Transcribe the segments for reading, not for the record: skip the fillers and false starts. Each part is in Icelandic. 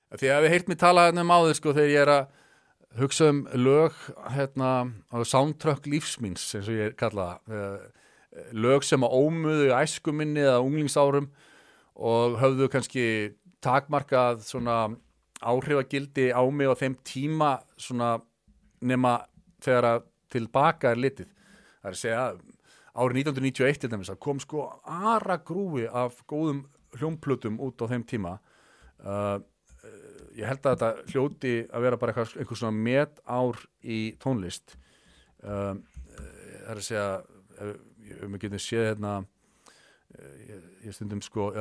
Því að við heyrt mér tala áður sko þegar ég að hugsa lög á soundtrack lífsmíns eins og ég kalla það lög sem að ómuðu æsku minni eða unglingsárum og höfðu kannski takmarkað svona áhrifagildi á mig á þeim tíma svona nema þegar að tilbaka litið. Það að segja árið 1991 til dæmis að kom sko aragrúfi af góðum hljómplutum út á þeim tíma. Ég held að þetta hljóti að vera bara einhver svona metár í tónlist. Það að segja ef við getum séð ég stundum sko,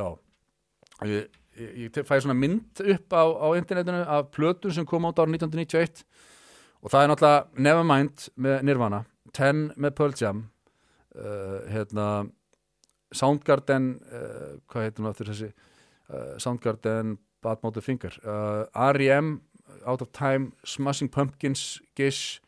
ég fæ svona mynd upp á internetinu af plötum sem kom át árið 1991 og það náttúrulega Nevermind með Nirvana, 10 með Pearl Jam, Soundgarden, hvað heitir nú aftur þessi, Soundgarden, Bad Motor Finger, R.E.M., Out of Time, Smashing Pumpkins, Gish,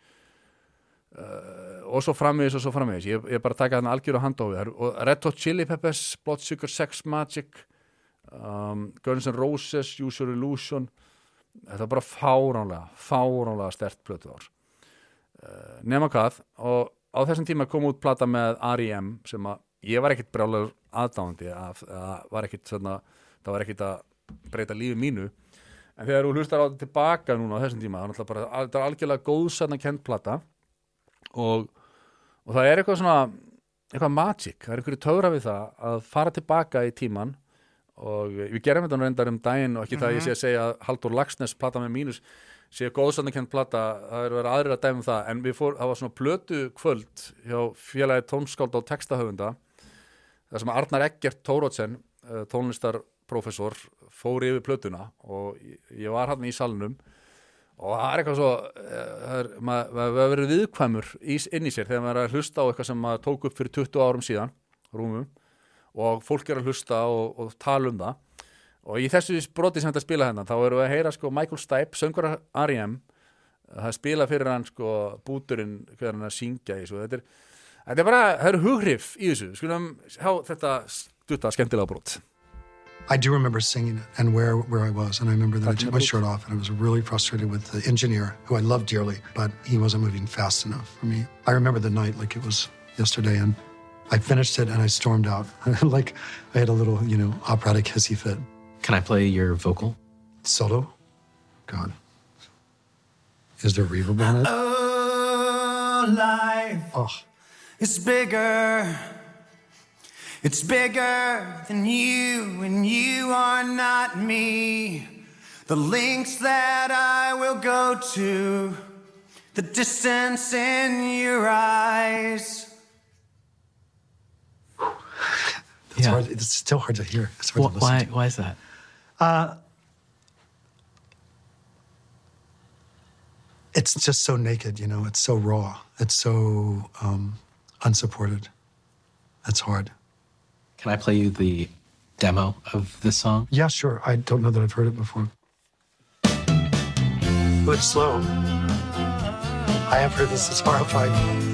og svo framvegis. Ég bara taka þarna algjör á handófi og Red Hot Chili Peppers, Blood Sugar Sex Magic, Guns N' Roses, Use Your Illusion. Þetta er bara fáránlega sterkt plötuár. Nema hvað, og á þessum tíma kom út plata með R.E.M. sem að ég var ekkit brjálegur aðdáandi af, það var ekkit að breyta lífi mínu, en þegar þú hlustar á þetta tilbaka núna á þessum tíma, það er algjörlega góðsarna kennd plata og það er eitthvað magic, það er einhverju töfra við það að fara tilbaka í tíman og við gerum þetta reyndar daginn og ekki það ég sé að segja að Halldór Laxness plata með mínus sé góðsarna kennd plata, það er verið aðrir að dæma það, en það var svona plötu kvöld hjá félagi tónskáld og textahöfunda, það sem Arnar Eggert Thoroddsen, tónlistarprófessor, fór yfir plötuna og ég var hann í salnum og það er eitthvað svo maður verið viðkvæmur inn í sér þegar maður er að hlusta á eitthvað sem maður tók upp fyrir 20 árum síðan rúmum og fólk er að hlusta og tala það og í þessu broti sem þetta spila hérna þá erum við að heyra sko Michael Stipe, söngur R.E.M. það spila fyrir hann sko búturinn hvernig hann að syngja í þessu þetta er bara, það eru hughrif í þessu skulum sjá þetta stutta skemmtilega brot. I do remember singing it and where I was, and I remember that I took my shirt off and I was really frustrated with the engineer, who I love dearly, but he wasn't moving fast enough for me. I remember the night like it was yesterday, and I finished it and I stormed out. Like I had a little, operatic hissy fit. Can I play your vocal? Solo? God. Is there reverb on it? Oh, life is bigger. It's bigger than you, and you are not me. The lengths that I will go to, the distance in your eyes. That's hard. It's still hard to hear. It's hard to listen to. Why is that? It's just so naked, it's so raw. It's so unsupported. It's hard. Can I play you the demo of this song? Yeah, sure. I don't know that I've heard it before. But it's slow. I have heard this. It's horrifying.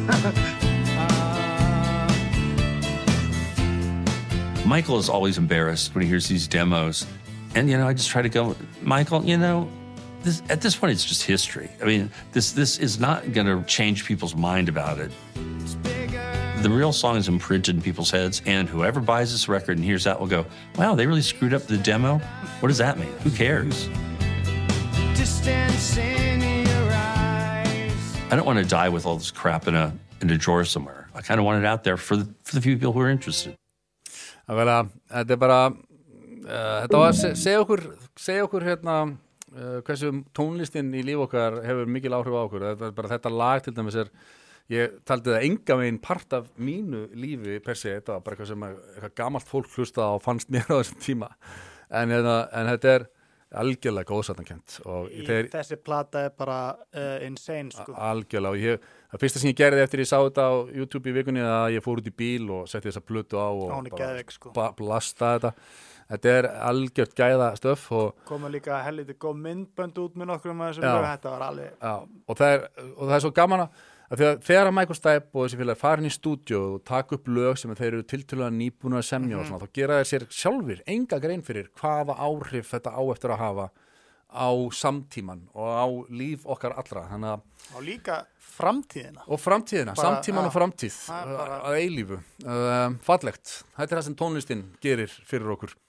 Michael is always embarrassed when he hears these demos. And, I just try to go, Michael, at this point, it's just history. I mean, this is not going to change people's mind about it. The real song is imprinted in people's heads, and whoever buys this record and hears that will go, wow, they really screwed up the demo? What does that mean? Who cares? Distance in your eyes. I don't want to die with all this crap in a drawer somewhere. I kind of want it out there for the few people who are interested. Þetta er bara, þetta var, segja okkur hversu tónlistin í líf okkar hefur mikil áhrif á okkur. Þetta lag til dæmis ég taldi það enga veginn part af mínu lífi per se, þetta var bara eitthvað sem eitthvað gamalt fólk hlusta á fannst mér á þessum tíma en þetta er algjörlega góðsatnakennt þessi plata er bara insane sko. Algjörlega og það fyrsta sem ég gerði eftir ég sá þetta á YouTube í vikunni að ég fór út í bíl og setti þessa plötu á og bara blasta þetta er algjört gæða stöf og koma líka helviti góð myndbönd út með nokkrum af þessum þetta var alveg og það er svo gaman að þegar Michael Stipe og þessi félag farin í stúdíó og taka upp lög sem þeir eru tiltölulega nýbúnir að semja og svona, þá gera þeir sér sjálfir enga grein fyrir hvaða áhrif þetta á eftir að hafa á samtíman og á líf okkar allra, þannig að Og líka framtíðina. og framtíðina, samtíman og framtíð það er bara- að eilífu, fallegt, þetta er það sem tónlistin gerir fyrir okkur.